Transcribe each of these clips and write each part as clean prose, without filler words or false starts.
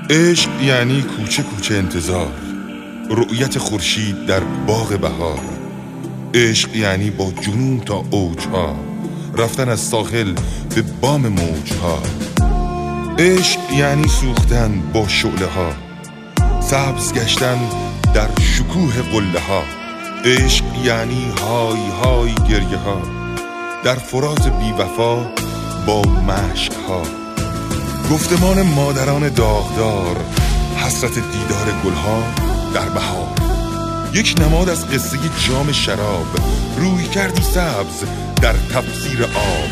عشق یعنی کوچه کوچه انتظار، رؤیت خورشید در باغ بهار. عشق یعنی با جنون تا اوجها، رفتن از ساحل به بام موجها. عشق یعنی سوختن با شعله ها، سبز گشتن در شکوه قله ها. عشق یعنی های های گریه ها، در فراز بی وفا با مشک ها. گفتمان مادران داغدار، حسرت دیدار گلها در بهار. یک نماد از قصه جام شراب، روی کردی سبز در تفسیر آب.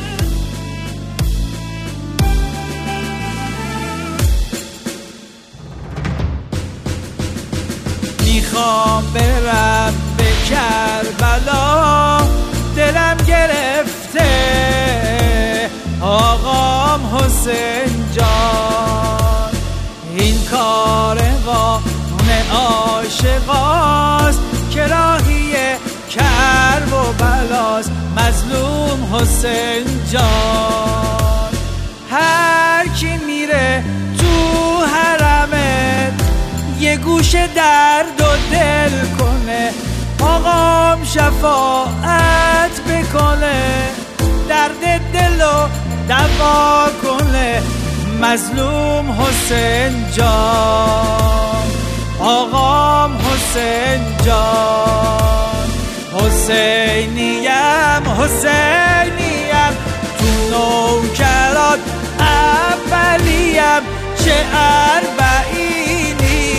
میخوام برم به کربلا، دلم گرفته آقام حسین جان. این کاروان عاشقاست که راهی کرب و بلاست، مظلوم حسین جان. هر کی میره تو حرمت یه گوشه درد و دل کنه، آقام شفاعت بکنه، درد دل و دوا کنه، مظلوم حسین جان. آقام حسین جان. حسینیم حسینیم، تو نوکرات اولیم، چه اربعینی.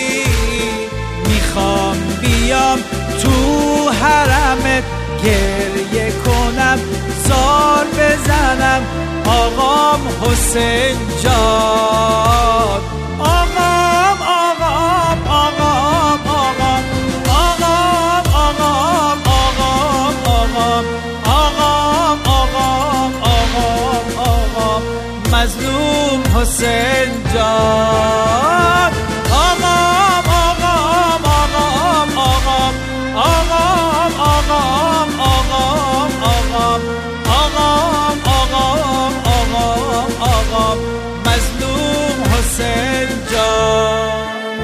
میخوام بیام تو حرمت گریه کنم، زار بزنم، آقام حسین جان. آقام آقام آقام آقام آقام آقام آقام آقام آقام آقام آقام آقام، مظلوم حسین جان. آقام آقام آقام آقام آقام آقام آقام آقام آقام آقام آقام آقام، مظلوم حسین جان.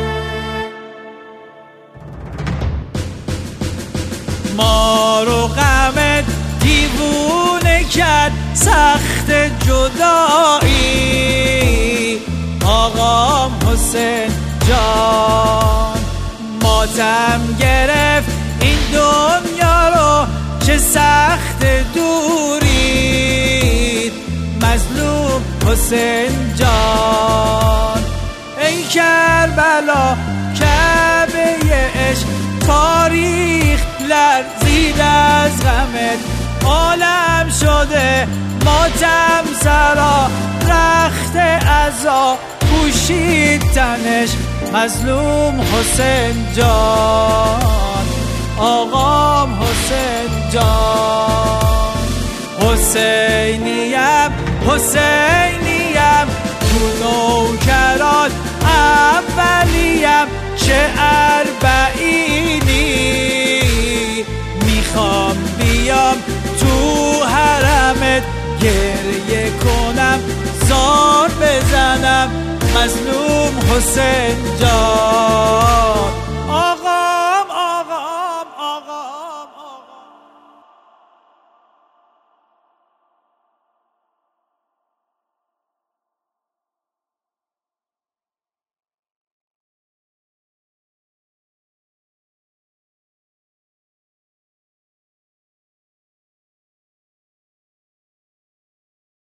ما رو غم دیوونه کرد سخت جدایی، آقام حسین جان. ماتم گرفت این دنیا رو، چه سخت دوری، مظلوم حسین جان. ای کربلا کعبه عشق، تاریخ لرزید از غمت، عالم شده ماتم سرا، رخت عزا پوشید تنش، مظلوم حسین جان. آقام حسین جان. حسینیم حسینیم، تو نوکرات اولیم، چه اربعینی. میخوام بیام تو حرمت گریه کنم، زار بزنم، مظلوم حسین جان.